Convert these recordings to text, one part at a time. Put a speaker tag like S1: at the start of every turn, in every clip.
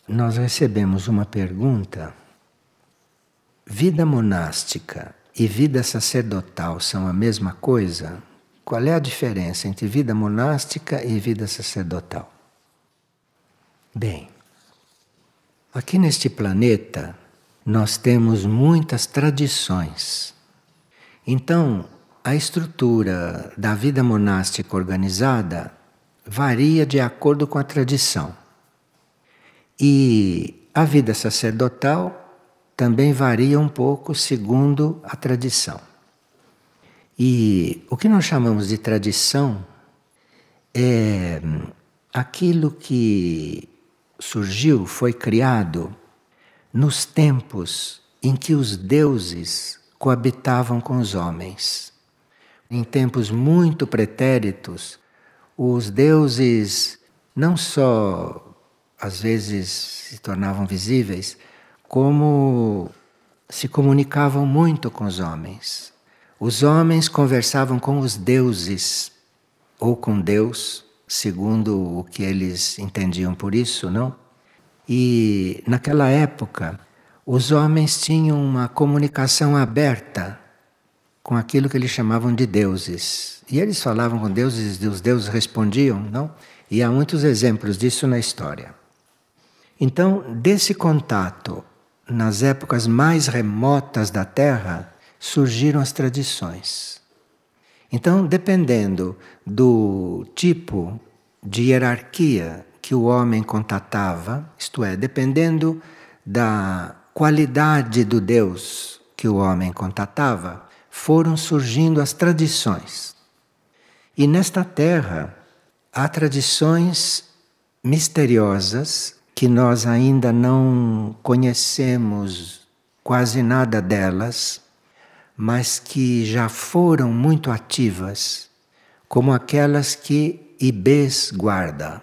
S1: Nós recebemos uma pergunta: vida monástica e vida sacerdotal são a mesma coisa? Qual é a diferença entre vida monástica e vida sacerdotal? Bem, aqui neste planeta nós temos muitas tradições. Então, a estrutura da vida monástica organizada varia de acordo com a tradição. E a vida sacerdotal também varia um pouco segundo a tradição. E o que nós chamamos de tradição é aquilo que surgiu, foi criado nos tempos em que os deuses coabitavam com os homens. Em tempos muito pretéritos, os deuses não só às vezes se tornavam visíveis, como se comunicavam muito com os homens. Os homens conversavam com os deuses, ou com Deus, segundo o que eles entendiam por isso, não? E naquela época, os homens tinham uma comunicação aberta com aquilo que eles chamavam de deuses. E eles falavam com deuses e os deuses respondiam, não? E há muitos exemplos disso na história. Então, desse contato, nas épocas mais remotas da Terra, surgiram as tradições. Então, dependendo do tipo de hierarquia que o homem contatava, isto é, dependendo da qualidade do Deus que o homem contatava, foram surgindo as tradições. E nesta Terra há tradições misteriosas que nós ainda não conhecemos quase nada delas, mas que já foram muito ativas, como aquelas que Ibês guarda.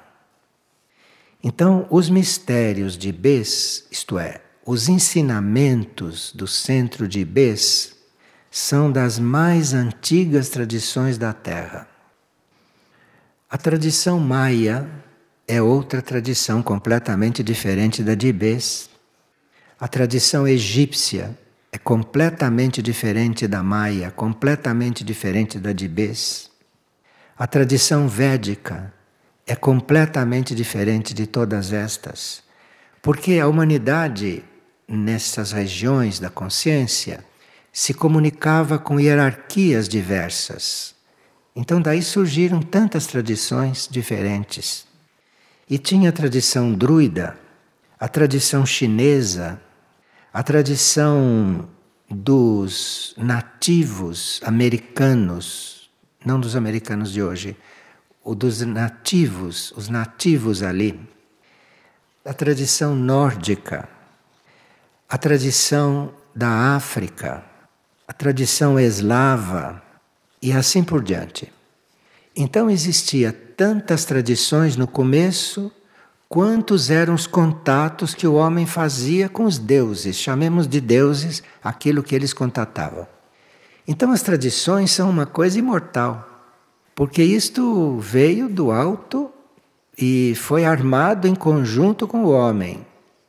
S1: Então, os mistérios de Ibês, isto é, os ensinamentos do centro de Ibês, são das mais antigas tradições da Terra. A tradição maia é outra tradição completamente diferente da de Ibês. A tradição egípcia é completamente diferente da maia, completamente diferente da de Ibês. A tradição védica é completamente diferente de todas estas, porque a humanidade, nessas regiões da consciência, se comunicava com hierarquias diversas. Então daí surgiram tantas tradições diferentes. E tinha a tradição druida, a tradição chinesa, a tradição dos nativos americanos, não dos americanos de hoje, o dos nativos, os nativos ali, a tradição nórdica, a tradição da África, a tradição eslava e assim por diante. Então existia tantas tradições no começo, quantos eram os contatos que o homem fazia com os deuses, chamemos de deuses aquilo que eles contatavam. Então as tradições são uma coisa imortal, porque isto veio do alto e foi armado em conjunto com o homem.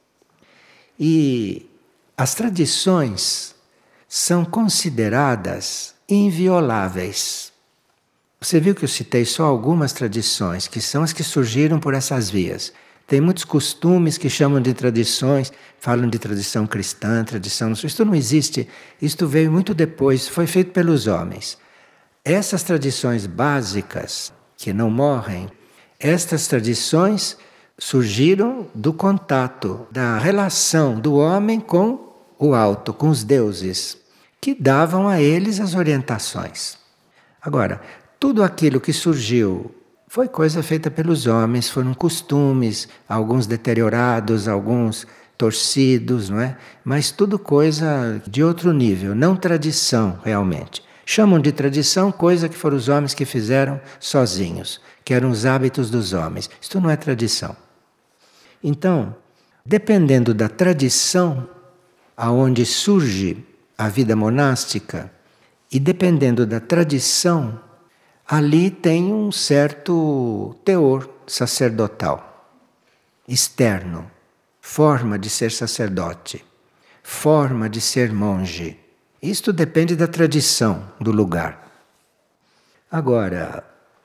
S1: E as tradições são consideradas invioláveis. Você viu que eu citei só algumas tradições, que são as que surgiram por essas vias. Tem muitos costumes que chamam de tradições, falam de tradição cristã, tradição... Isto não existe, isto veio muito depois, foi feito pelos homens. Essas tradições básicas, que não morrem, estas tradições surgiram do contato, da relação do homem com o alto, com os deuses, que davam a eles as orientações. Agora, tudo aquilo que surgiu foi coisa feita pelos homens, foram costumes, alguns deteriorados, alguns torcidos, não é? Mas tudo coisa de outro nível, não tradição realmente. Chamam de tradição coisa que foram os homens que fizeram sozinhos, que eram os hábitos dos homens. Isto não é tradição. Então, dependendo da tradição aonde surge a vida monástica e dependendo da tradição, ali tem um certo teor sacerdotal, externo, forma de ser sacerdote, forma de ser monge. Isto depende da tradição do lugar. Agora,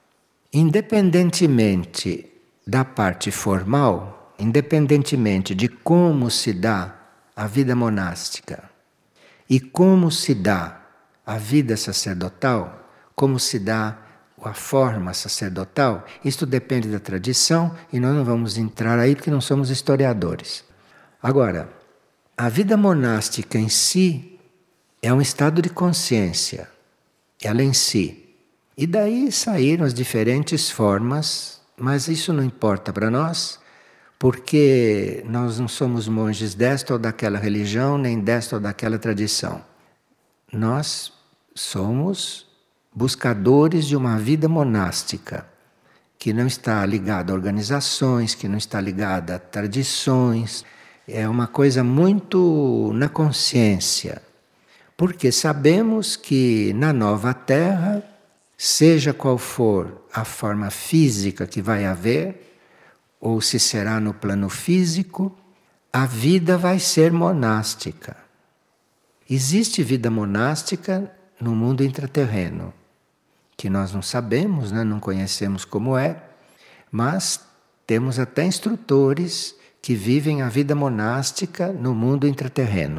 S1: independentemente da parte formal, independentemente de como se dá a vida monástica e como se dá a vida sacerdotal, como se dá a forma sacerdotal, isto depende da tradição e nós não vamos entrar aí porque não somos historiadores. Agora, a vida monástica em si é um estado de consciência, ela em si. E daí saíram as diferentes formas, mas isso não importa para nós, porque nós não somos monges desta ou daquela religião, nem desta ou daquela tradição. Nós somos buscadores de uma vida monástica, que não está ligada a organizações, que não está ligada a tradições. É uma coisa muito na consciência, porque sabemos que na nova Terra, seja qual for a forma física que vai haver, ou se será no plano físico, a vida vai ser monástica. Existe vida monástica no mundo intraterreno, que nós não sabemos, né? Não conhecemos como é, mas temos até instrutores que vivem a vida monástica no mundo intraterreno.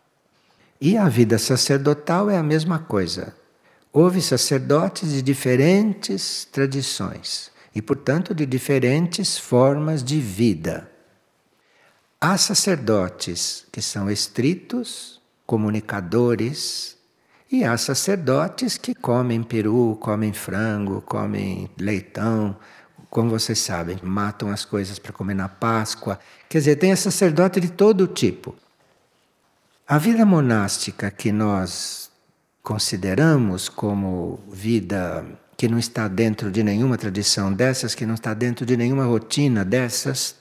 S1: E a vida sacerdotal é a mesma coisa. Houve sacerdotes de diferentes tradições e, portanto, de diferentes formas de vida. Há sacerdotes que são estritos, comunicadores, e há sacerdotes que comem peru, comem frango, comem leitão, como vocês sabem, matam as coisas para comer na Páscoa. Quer dizer, tem sacerdote de todo tipo. A vida monástica que nós consideramos como vida que não está dentro de nenhuma tradição dessas, que não está dentro de nenhuma rotina dessas,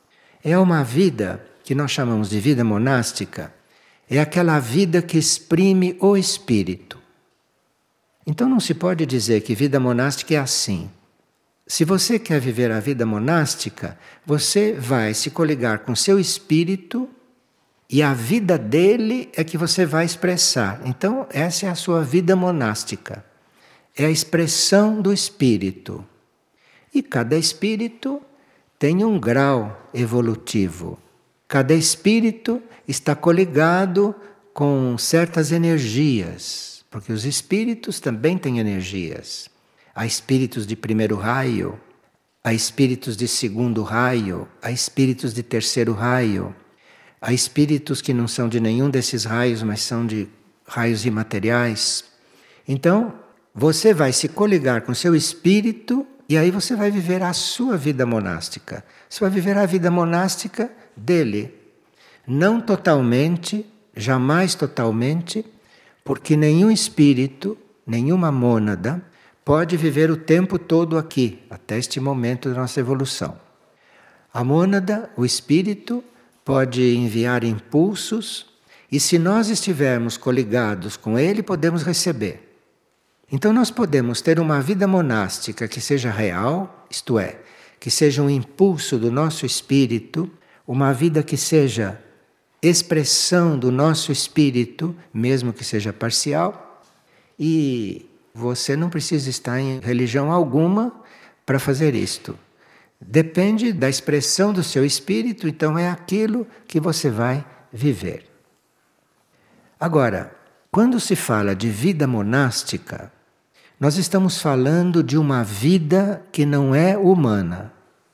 S1: é uma vida que nós chamamos de vida monástica, é aquela vida que exprime o espírito. Então não se pode dizer que vida monástica é assim. Se você quer viver a vida monástica, você vai se coligar com seu espírito e a vida dele é que você vai expressar. Então essa é a sua vida monástica. É a expressão do espírito. E cada espírito tem um grau evolutivo. Cada espírito está coligado com certas energias, porque os espíritos também têm energias. Há espíritos de primeiro raio, há espíritos de segundo raio, há espíritos de terceiro raio, há espíritos que não são de nenhum desses raios, mas são de raios imateriais. Então, você vai se coligar com seu espírito e aí você vai viver a sua vida monástica. Você vai viver a vida monástica dele. Não totalmente, jamais totalmente, porque nenhum espírito, nenhuma mônada, pode viver o tempo todo aqui, até este momento da nossa evolução. A mônada, o espírito, pode enviar impulsos e se nós estivermos coligados com ele, podemos receber. Então nós podemos ter uma vida monástica que seja real, isto é, que seja um impulso do nosso espírito, uma vida que seja expressão do nosso espírito, mesmo que seja parcial, e você não precisa estar em religião alguma para fazer isto. Depende da expressão do seu espírito, então é aquilo que você vai viver. Agora, quando se fala de vida monástica, nós estamos falando de uma vida que não é humana.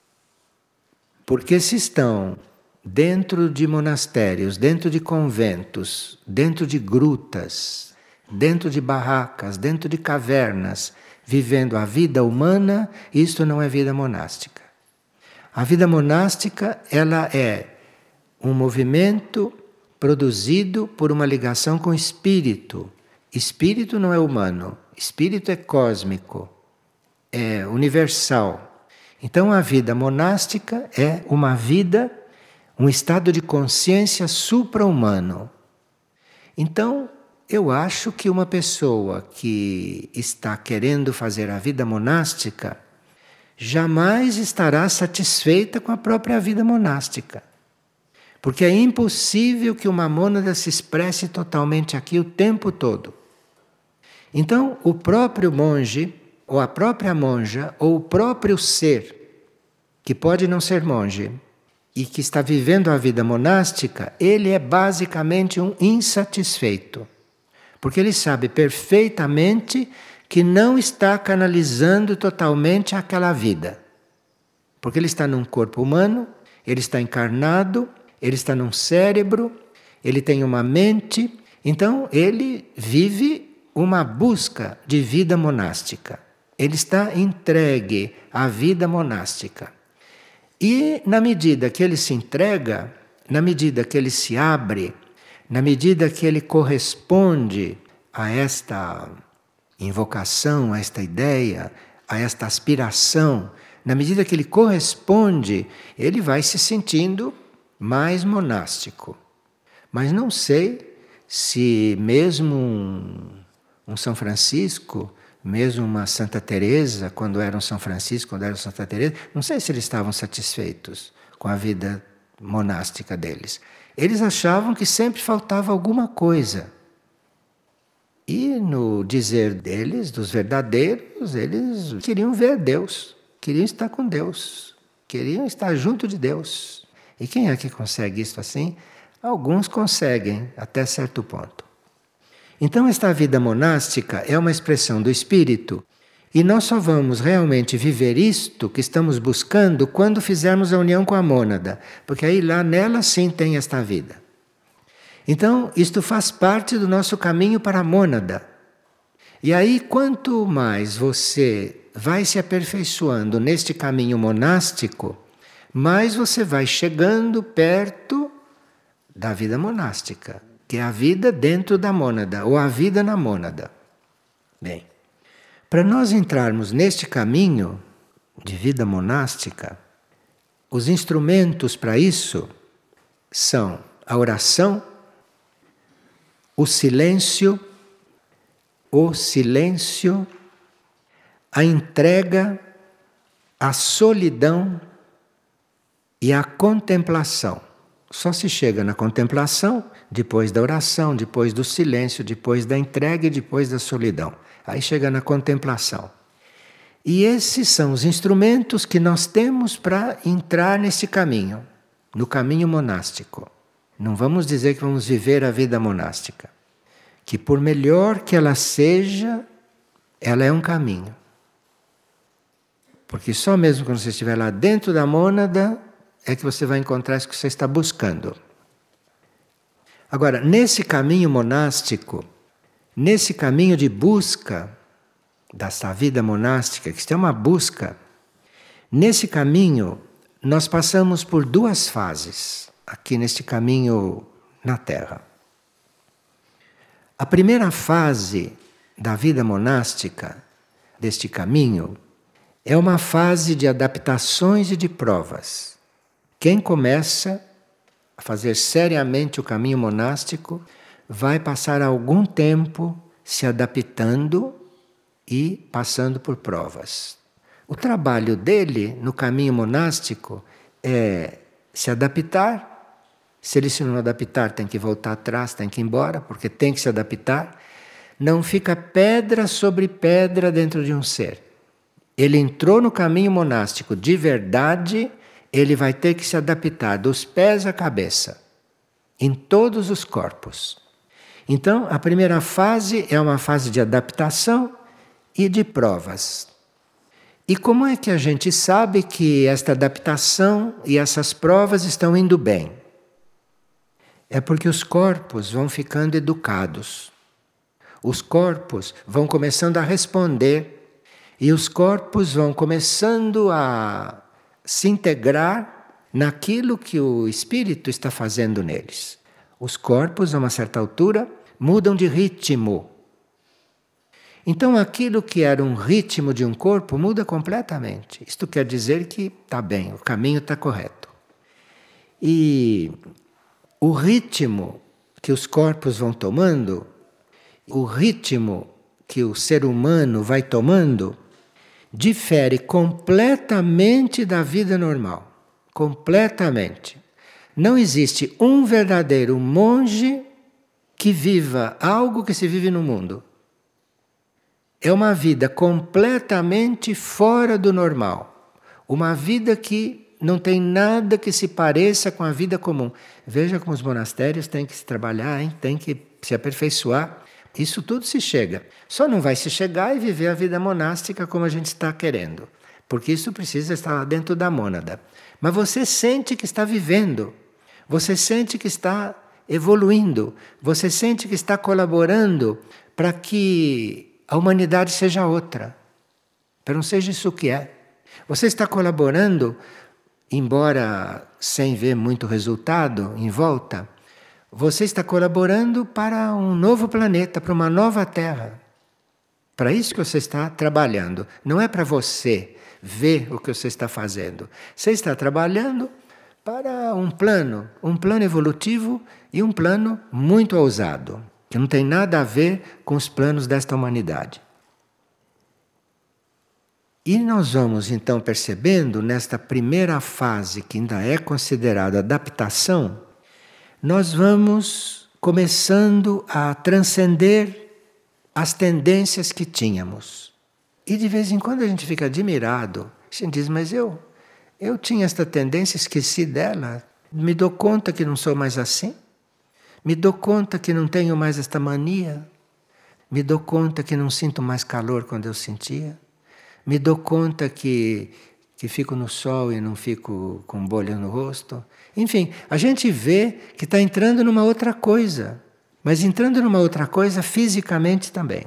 S1: Porque se estão dentro de monastérios, dentro de conventos, dentro de grutas, dentro de barracas, dentro de cavernas, vivendo a vida humana, isto não é vida monástica. A vida monástica, ela é um movimento produzido por uma ligação com o espírito. Espírito não é humano, espírito é cósmico, é universal. Então a vida monástica é uma vida, um estado de consciência supra-humano. Então, eu acho que uma pessoa que está querendo fazer a vida monástica jamais estará satisfeita com a própria vida monástica. Porque é impossível que uma mônada se expresse totalmente aqui o tempo todo. Então, o próprio monge, ou a própria monja, ou o próprio ser, que pode não ser monge, e que está vivendo a vida monástica, ele é basicamente um insatisfeito. Porque ele sabe perfeitamente que não está canalizando totalmente aquela vida. Porque ele está num corpo humano, ele está encarnado, ele está num cérebro, ele tem uma mente, então ele vive uma busca de vida monástica. Ele está entregue à vida monástica. E na medida que ele se entrega, na medida que ele se abre, na medida que ele corresponde a esta invocação, a esta ideia, a esta aspiração, na medida que ele corresponde, ele vai se sentindo mais monástico. Mas não sei se mesmo um São Francisco, mesmo uma Santa Teresa, quando eram São Francisco, quando eram Santa Teresa, não sei se eles estavam satisfeitos com a vida monástica deles. Eles achavam que sempre faltava alguma coisa. E no dizer deles, dos verdadeiros, eles queriam ver Deus, queriam estar com Deus, queriam estar junto de Deus. E quem é que consegue isso assim? Alguns conseguem, até certo ponto. Então, esta vida monástica é uma expressão do espírito, e nós só vamos realmente viver isto que estamos buscando quando fizermos a união com a mônada, porque aí lá nela sim tem esta vida. Então, isto faz parte do nosso caminho para a mônada. E aí, quanto mais você vai se aperfeiçoando neste caminho monástico, mais você vai chegando perto da vida monástica, que é a vida dentro da mônada, ou a vida na mônada. Bem, para nós entrarmos neste caminho de vida monástica, os instrumentos para isso são a oração, o silêncio, a entrega, a solidão e a contemplação. Só se chega na contemplação depois da oração, depois do silêncio, depois da entrega e depois da solidão. Aí chega na contemplação. E esses são os instrumentos que nós temos para entrar nesse caminho, no caminho monástico. Não vamos dizer que vamos viver a vida monástica. Que por melhor que ela seja, ela é um caminho. Porque só mesmo quando você estiver lá dentro da mônada, é que você vai encontrar isso que você está buscando. Agora, nesse caminho monástico, nesse caminho de busca dessa vida monástica, que isto é uma busca, nesse caminho nós passamos por duas fases, aqui neste caminho na Terra. A primeira fase da vida monástica, deste caminho, é uma fase de adaptações e de provas. Quem começa a fazer seriamente o caminho monástico vai passar algum tempo se adaptando e passando por provas. O trabalho dele no caminho monástico é se adaptar. Se ele se não adaptar, tem que voltar atrás, tem que ir embora, porque tem que se adaptar. Não fica pedra sobre pedra dentro de um ser. Ele entrou no caminho monástico de verdade, ele vai ter que se adaptar dos pés à cabeça, em todos os corpos. Então, a primeira fase é uma fase de adaptação e de provas. E como é que a gente sabe que esta adaptação e essas provas estão indo bem? É porque os corpos vão ficando educados. Os corpos vão começando a responder e os corpos vão começando a se integrar naquilo que o espírito está fazendo neles. Os corpos, a uma certa altura, mudam de ritmo. Então, aquilo que era um ritmo de um corpo muda completamente. Isto quer dizer que está bem, o caminho está correto. E o ritmo que os corpos vão tomando, o ritmo que o ser humano vai tomando, difere completamente da vida normal. Completamente. Não existe um verdadeiro monge que viva algo que se vive no mundo. É uma vida completamente fora do normal. Uma vida que não tem nada que se pareça com a vida comum. Veja como os monastérios têm que se trabalhar, hein? Têm que se aperfeiçoar. Isso tudo se chega. Só não vai se chegar e viver a vida monástica como a gente está querendo. Porque isso precisa estar lá dentro da mônada. Mas você sente que está vivendo. Você sente que está evoluindo. Você sente que está colaborando para que a humanidade seja outra. Para não seja isso que é. Você está colaborando, embora sem ver muito resultado em volta, você está colaborando para um novo planeta, para uma nova Terra. Para isso que você está trabalhando. Não é para você ver o que você está fazendo. Você está trabalhando para um plano evolutivo e um plano muito ousado, que não tem nada a ver com os planos desta humanidade. E nós vamos então percebendo, nesta primeira fase, que ainda é considerada adaptação, nós vamos começando a transcender as tendências que tínhamos. E de vez em quando a gente fica admirado. A gente diz, mas eu tinha esta tendência, esqueci dela. Me dou conta que não sou mais assim. Me dou conta que não tenho mais esta mania. Me dou conta que não sinto mais calor quando eu sentia. Me dou conta que fico no sol e não fico com bolha no rosto. Enfim, a gente vê que está entrando numa outra coisa. Mas entrando numa outra coisa fisicamente também.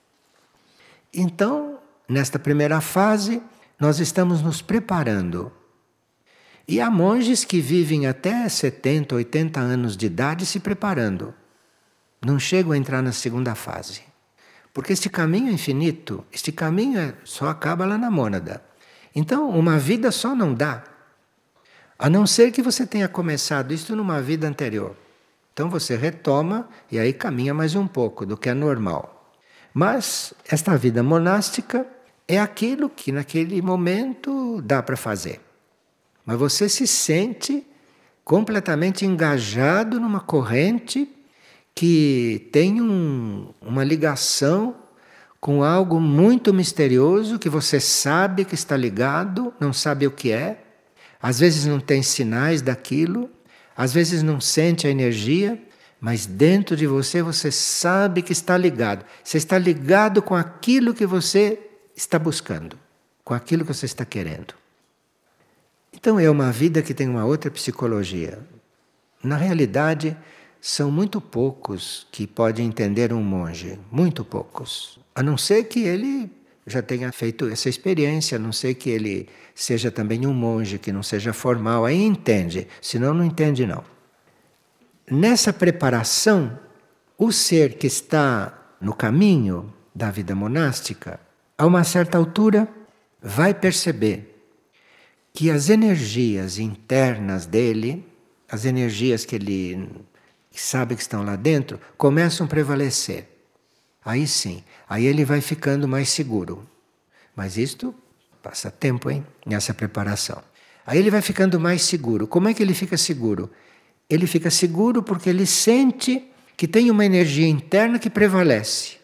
S1: Então, nesta primeira fase, nós estamos nos preparando. E há monges que vivem até 70, 80 anos de idade se preparando. Não chegam a entrar na segunda fase. Porque este caminho é infinito, este caminho só acaba lá na mônada. Então, uma vida só não dá. A não ser que você tenha começado isto numa vida anterior. Então você retoma e aí caminha mais um pouco do que é normal. Mas esta vida monástica é aquilo que naquele momento dá para fazer. Mas você se sente completamente engajado numa corrente que tem uma ligação com algo muito misterioso que você sabe que está ligado, não sabe o que é. Às vezes não tem sinais daquilo. Às vezes não sente a energia, mas dentro de você, você sabe que está ligado. Você está ligado com aquilo que você está buscando, com aquilo que você está querendo. Então é uma vida que tem uma outra psicologia. Na realidade, são muito poucos que podem entender um monge, muito poucos. A não ser que ele já tenha feito essa experiência, a não ser que ele seja também um monge, que não seja formal, aí entende, senão não entende não. Nessa preparação, o ser que está no caminho da vida monástica, a uma certa altura, vai perceber que as energias internas dele, as energias que ele sabe que estão lá dentro, começam a prevalecer. Aí sim, aí ele vai ficando mais seguro. Mas isto passa tempo, hein? Nessa preparação. Aí ele vai ficando mais seguro. Como é que ele fica seguro? Ele fica seguro porque ele sente que tem uma energia interna que prevalece,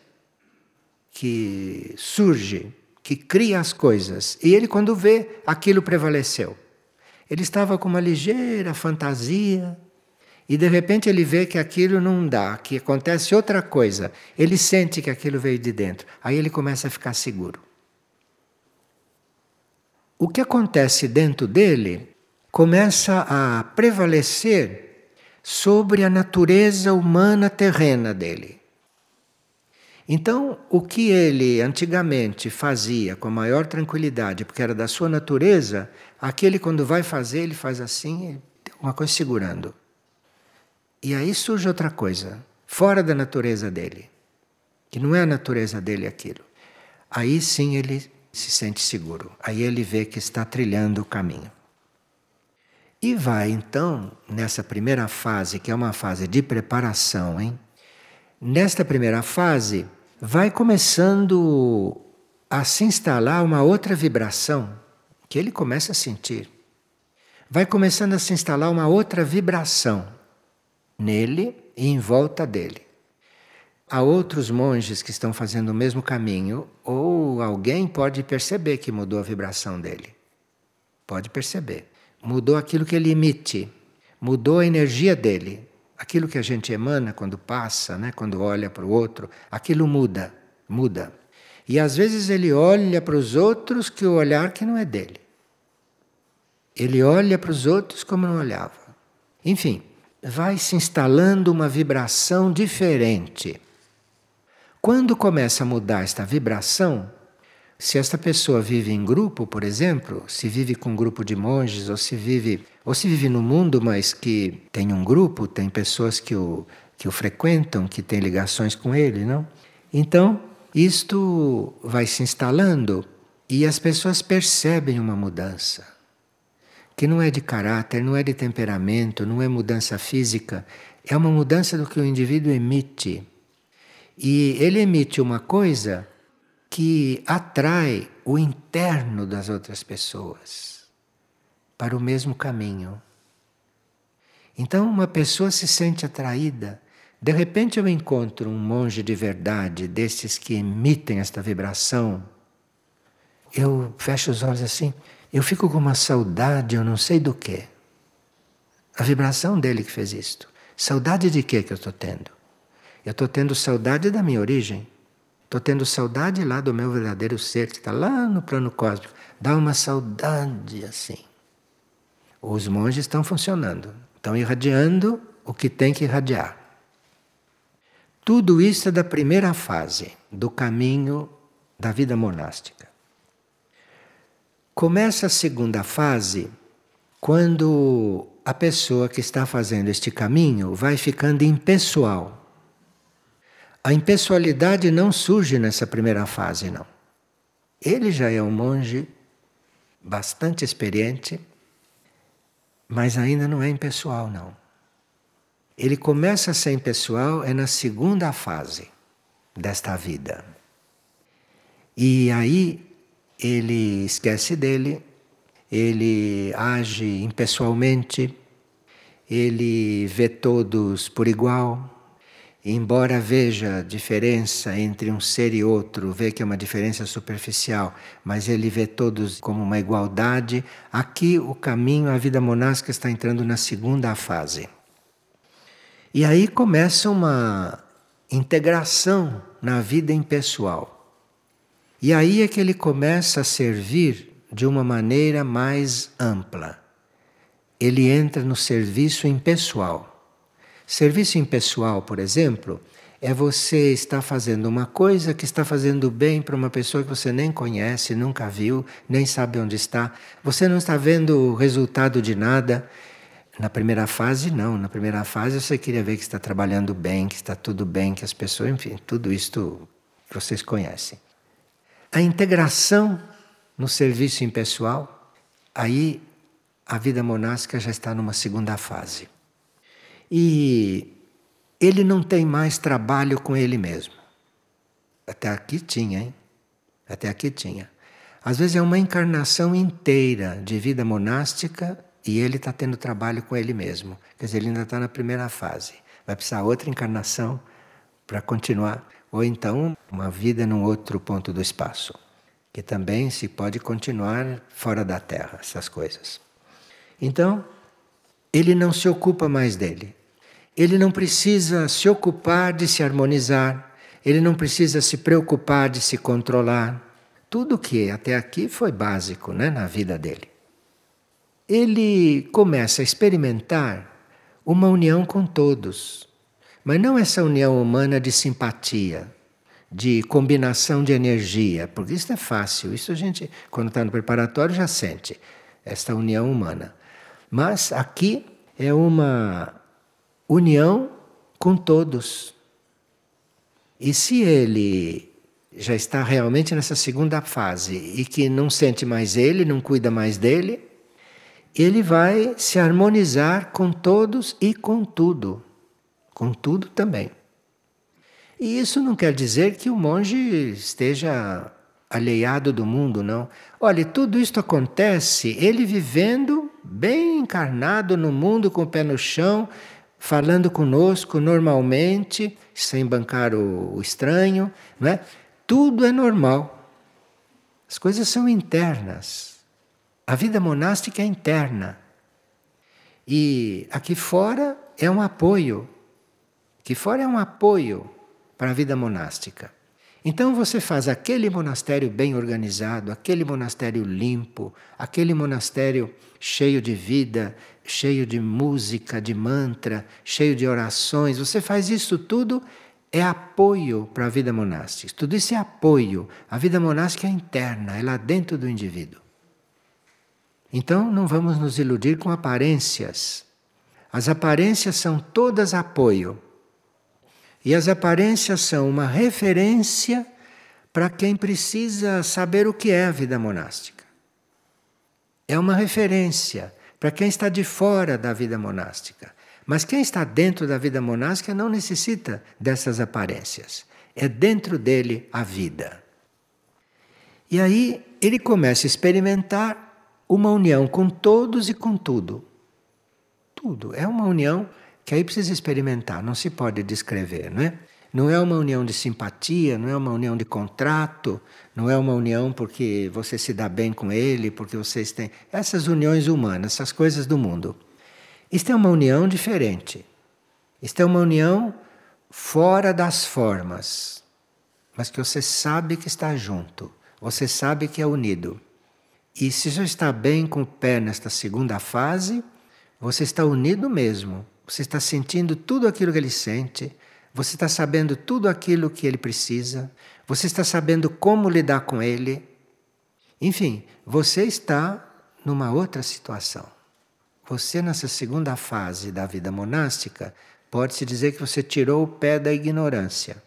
S1: que surge, que cria as coisas. E ele, quando vê, aquilo prevaleceu. Ele estava com uma ligeira fantasia e de repente ele vê que aquilo não dá, que acontece outra coisa. Ele sente que aquilo veio de dentro. Aí ele começa a ficar seguro. O que acontece dentro dele começa a prevalecer sobre a natureza humana terrena dele. Então, o que ele antigamente fazia com a maior tranquilidade, porque era da sua natureza, aquele quando vai fazer, ele faz assim, tem uma coisa segurando. E aí surge outra coisa, fora da natureza dele, que não é a natureza dele aquilo. Aí sim ele se sente seguro, aí ele vê que está trilhando o caminho. E vai então, nessa primeira fase, que é uma fase de preparação, hein? Nesta primeira fase, vai começando a se instalar uma outra vibração que ele começa a sentir. vai começando a se instalar uma outra vibração nele e em volta dele. Há outros monges que estão fazendo o mesmo caminho, ou alguém pode perceber que mudou a vibração dele. Pode perceber. Mudou aquilo que ele emite, mudou a energia dele. Aquilo que a gente emana quando passa, né, quando olha para o outro, aquilo muda, muda. E às vezes ele olha para os outros que o olhar que não é dele. Ele olha para os outros como não olhava. Enfim, vai se instalando uma vibração diferente. Quando começa a mudar esta vibração, se esta pessoa vive em grupo, por exemplo, se vive com um grupo de monges, ou se vive no mundo, mas que tem um grupo, tem pessoas que o frequentam, que têm ligações com ele, não? Então, isto vai se instalando e as pessoas percebem uma mudança. Que não é de caráter, não é de temperamento, não é mudança física, é uma mudança do que o indivíduo emite. E ele emite uma coisa que atrai o interno das outras pessoas para o mesmo caminho. Então uma pessoa se sente atraída. De repente eu encontro um monge de verdade, desses que emitem esta vibração. Eu fecho os olhos assim, eu fico com uma saudade, eu não sei do quê. A vibração dele que fez isto. Saudade de quê que eu estou tendo? Eu estou tendo saudade da minha origem. Estou tendo saudade lá do meu verdadeiro ser, que está lá no plano cósmico. Dá uma saudade assim. Os monges estão funcionando. Estão irradiando o que tem que irradiar. Tudo isso é da primeira fase do caminho da vida monástica. Começa a segunda fase quando a pessoa que está fazendo este caminho vai ficando impessoal. A impessoalidade não surge nessa primeira fase, não. Ele já é um monge bastante experiente, mas ainda não é impessoal, não. Ele começa a ser impessoal na segunda fase desta vida. E aí ele esquece dele, ele age impessoalmente, ele vê todos por igual. Embora veja diferença entre um ser e outro, vê que é uma diferença superficial, mas ele vê todos como uma igualdade. Aqui o caminho, a vida monástica está entrando na segunda fase. E aí começa uma integração na vida impessoal. E aí é que ele começa a servir de uma maneira mais ampla. Ele entra no serviço impessoal. Serviço impessoal, por exemplo, é você estar fazendo uma coisa que está fazendo bem para uma pessoa que você nem conhece, nunca viu, nem sabe onde está. Você não está vendo o resultado de nada. Na primeira fase, não. Na primeira fase você queria ver que está trabalhando bem, que está tudo bem, que as pessoas, enfim, tudo isto que vocês conhecem. A integração no serviço impessoal, aí a vida monástica já está numa segunda fase. E ele não tem mais trabalho com ele mesmo. Até aqui tinha, hein? Até aqui tinha. Às vezes é uma encarnação inteira de vida monástica e ele está tendo trabalho com ele mesmo. Quer dizer, ele ainda está na primeira fase. Vai precisar outra encarnação para continuar. Ou então uma vida num outro ponto do espaço. Que também se pode continuar fora da Terra, essas coisas. Então, ele não se ocupa mais dele. Ele não precisa se ocupar de se harmonizar, ele não precisa se preocupar de se controlar. Tudo que até aqui foi básico, né, na vida dele. Ele começa a experimentar uma união com todos, mas não essa união humana de simpatia, de combinação de energia, porque isso é fácil, isso a gente, quando está no preparatório, já sente, esta união humana. Mas aqui é uma união com todos. E se ele já está realmente nessa segunda fase e que não sente mais ele, não cuida mais dele, ele vai se harmonizar com todos e com tudo também. E isso não quer dizer que o monge esteja alheado do mundo, não. Olha, tudo isto acontece ele vivendo bem encarnado no mundo, com o pé no chão, falando conosco normalmente, sem bancar o estranho, não é? Tudo é normal. As coisas são internas. A vida monástica é interna. E aqui fora é um apoio. Aqui fora é um apoio para a vida monástica. Então você faz aquele monastério bem organizado, aquele monastério limpo, aquele monastério cheio de vida, cheio de música, de mantra, cheio de orações. Você faz isso tudo, é apoio para a vida monástica. Tudo isso é apoio. A vida monástica é interna, é lá dentro do indivíduo. Então não vamos nos iludir com aparências. As aparências são todas apoio. E as aparências são uma referência para quem precisa saber o que é a vida monástica. É uma referência para quem está de fora da vida monástica. Mas quem está dentro da vida monástica não necessita dessas aparências. É dentro dele a vida. E aí ele começa a experimentar uma união com todos e com tudo. Tudo. É uma união que aí precisa experimentar, não se pode descrever, não é? Não é uma união de simpatia, não é uma união de contrato, não é uma união porque você se dá bem com ele, porque vocês têm... Essas uniões humanas, essas coisas do mundo. Isto é uma união diferente. Isto é uma união fora das formas, mas que você sabe que está junto, você sabe que é unido. E se já está bem com o pé nesta segunda fase, você está unido mesmo. Você está sentindo tudo aquilo que ele sente, você está sabendo tudo aquilo que ele precisa, você está sabendo como lidar com ele. Enfim, você está numa outra situação. Você, nessa segunda fase da vida monástica, pode-se dizer que você tirou o pé da ignorância.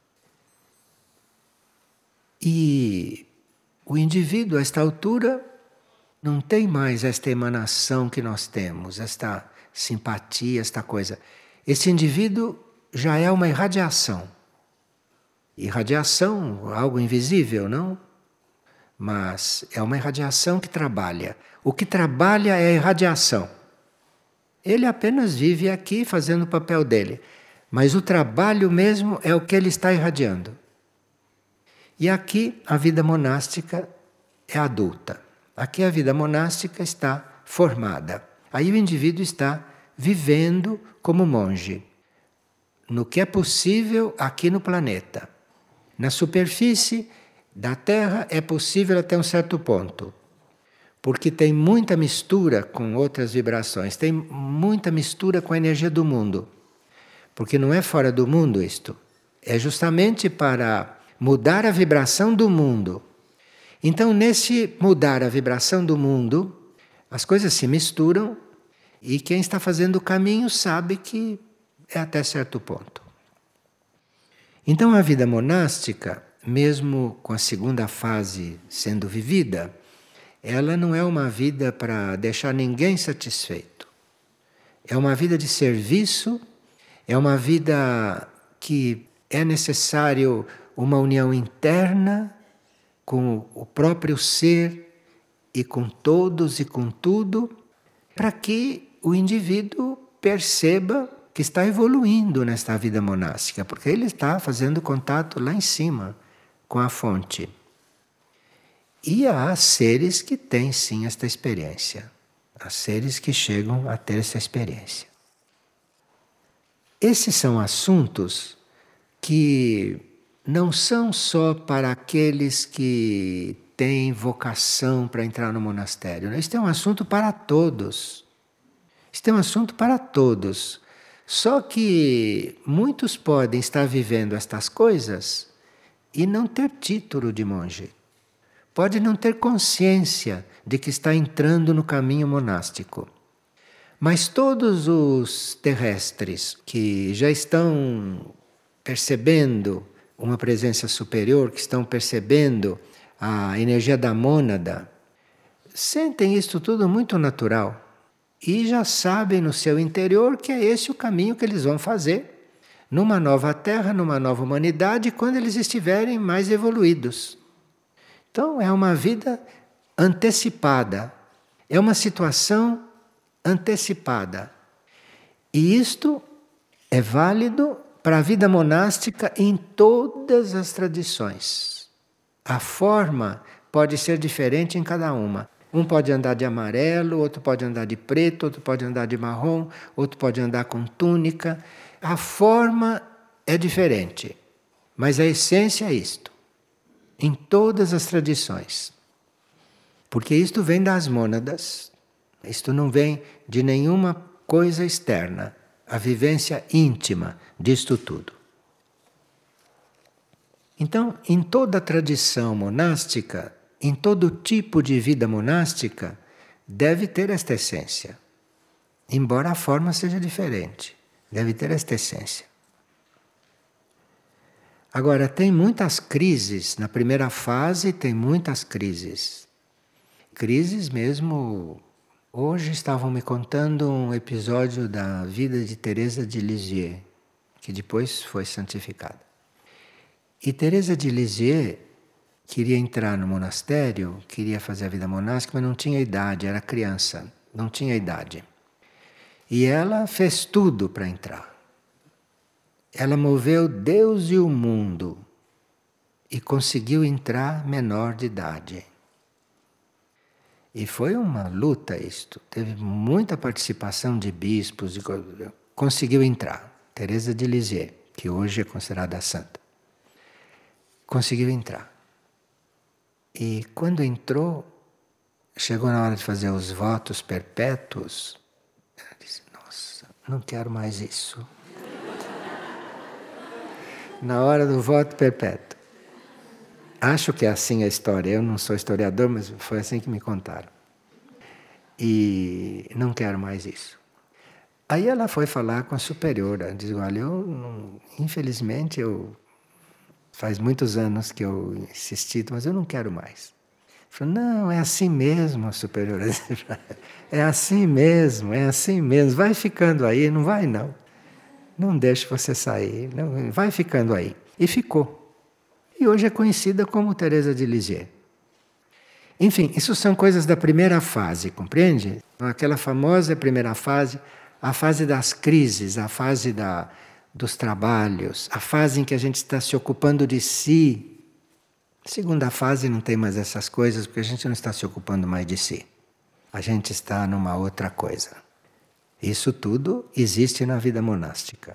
S1: E o indivíduo, a esta altura, não tem mais esta emanação que nós temos, esta simpatia, esta coisa. Esse indivíduo já é uma irradiação. Irradiação, algo invisível, não? Mas é uma irradiação que trabalha. O que trabalha é a irradiação. Ele apenas vive aqui fazendo o papel dele. Mas o trabalho mesmo é o que ele está irradiando. E aqui a vida monástica é adulta. Aqui a vida monástica está formada. Aí o indivíduo está vivendo como monge, no que é possível aqui no planeta. Na superfície da Terra é possível até um certo ponto, porque tem muita mistura com outras vibrações, tem muita mistura com a energia do mundo, porque não é fora do mundo isto, é justamente para mudar a vibração do mundo. Então, nesse mudar a vibração do mundo, as coisas se misturam e quem está fazendo o caminho sabe que é até certo ponto. Então, a vida monástica, mesmo com a segunda fase sendo vivida, ela não é uma vida para deixar ninguém satisfeito. É uma vida de serviço, é uma vida que é necessário uma união interna com o próprio ser e com todos e com tudo, para que o indivíduo perceba que está evoluindo nesta vida monástica, porque ele está fazendo contato lá em cima com a fonte. E há seres que têm sim esta experiência. Há seres que chegam a ter essa experiência. Esses são assuntos que não são só para aqueles que têm vocação para entrar no monastério. Este é um assunto para todos. Este é um assunto para todos. Só que muitos podem estar vivendo estas coisas e não ter título de monge. Pode não ter consciência de que está entrando no caminho monástico. Mas todos os terrestres que já estão percebendo uma presença superior, que estão percebendo a energia da mônada, sentem isto tudo muito natural e já sabem no seu interior que é esse o caminho que eles vão fazer numa nova terra, numa nova humanidade, quando eles estiverem mais evoluídos. Então é uma vida antecipada, é uma situação antecipada. E isto é válido para a vida monástica em todas as tradições. A forma pode ser diferente em cada uma. Um pode andar de amarelo, outro pode andar de preto, outro pode andar de marrom, outro pode andar com túnica. A forma é diferente, mas a essência é isto. Em todas as tradições. Porque isto vem das mônadas. Isto não vem de nenhuma coisa externa. A vivência íntima disto tudo. Então, em toda a tradição monástica, em todo tipo de vida monástica, deve ter esta essência. Embora a forma seja diferente, deve ter esta essência. Agora, tem muitas crises. Na primeira fase, tem muitas crises. Crises mesmo. Hoje estavam me contando um episódio da vida de Teresa de Lisieux, que depois foi santificada. E Teresa de Lisieux queria entrar no monastério, queria fazer a vida monástica, mas não tinha idade, era criança, não tinha idade. E ela fez tudo para entrar. Ela moveu Deus e o mundo e conseguiu entrar menor de idade. E foi uma luta isto. Teve muita participação de bispos. Conseguiu entrar. Teresa de Lisieux, que hoje é considerada santa. Conseguiu entrar. E quando entrou, chegou na hora de fazer os votos perpétuos. Ela disse, nossa, não quero mais isso. Na hora do voto perpétuo. Acho que é assim a história. Eu não sou historiador, mas foi assim que me contaram. E não quero mais isso. Aí ela foi falar com a superiora. Diz, olha, infelizmente, faz muitos anos que eu insisti, mas eu não quero mais. Falou, não, é assim mesmo, a superiora. É assim mesmo, vai ficando aí, não vai não. Não deixe você sair, não, vai ficando aí. E ficou. E hoje é conhecida como Teresa de Lisieux. Enfim, isso são coisas da primeira fase, compreende? Aquela famosa primeira fase, a fase das crises, a fase dos trabalhos, a fase em que a gente está se ocupando de si. Segunda fase não tem mais essas coisas, porque a gente não está se ocupando mais de si. A gente está numa outra coisa. Isso tudo existe na vida monástica.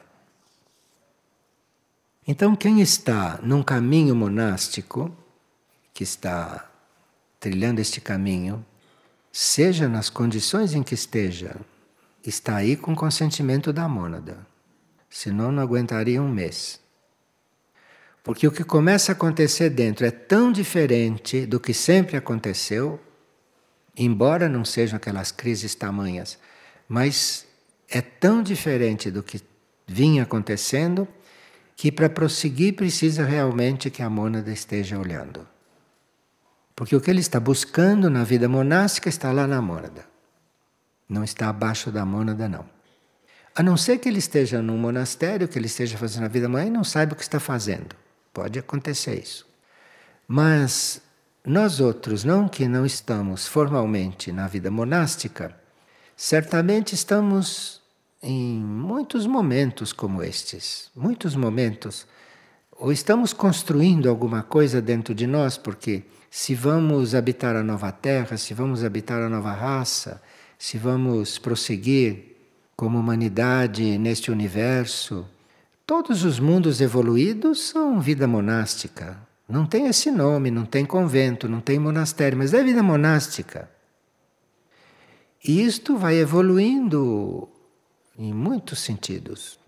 S1: Então, quem está num caminho monástico, que está trilhando este caminho, seja nas condições em que esteja, está aí com consentimento da mônada. Senão não aguentaria um mês. Porque o que começa a acontecer dentro é tão diferente do que sempre aconteceu, embora não sejam aquelas crises tamanhas, mas é tão diferente do que vinha acontecendo, que para prosseguir precisa realmente que a mônada esteja olhando. Porque o que ele está buscando na vida monástica está lá na mônada. Não está abaixo da mônada, não. A não ser que ele esteja num monastério, que ele esteja fazendo a vida monástica e não saiba o que está fazendo. Pode acontecer isso. Mas nós outros, que não estamos formalmente na vida monástica, certamente estamos em muitos momentos como estes, muitos momentos, ou estamos construindo alguma coisa dentro de nós, porque se vamos habitar a nova terra, se vamos habitar a nova raça, se vamos prosseguir como humanidade neste universo, todos os mundos evoluídos são vida monástica. Não tem esse nome, não tem convento, não tem monastério, mas é vida monástica. E isto vai evoluindo em muitos sentidos.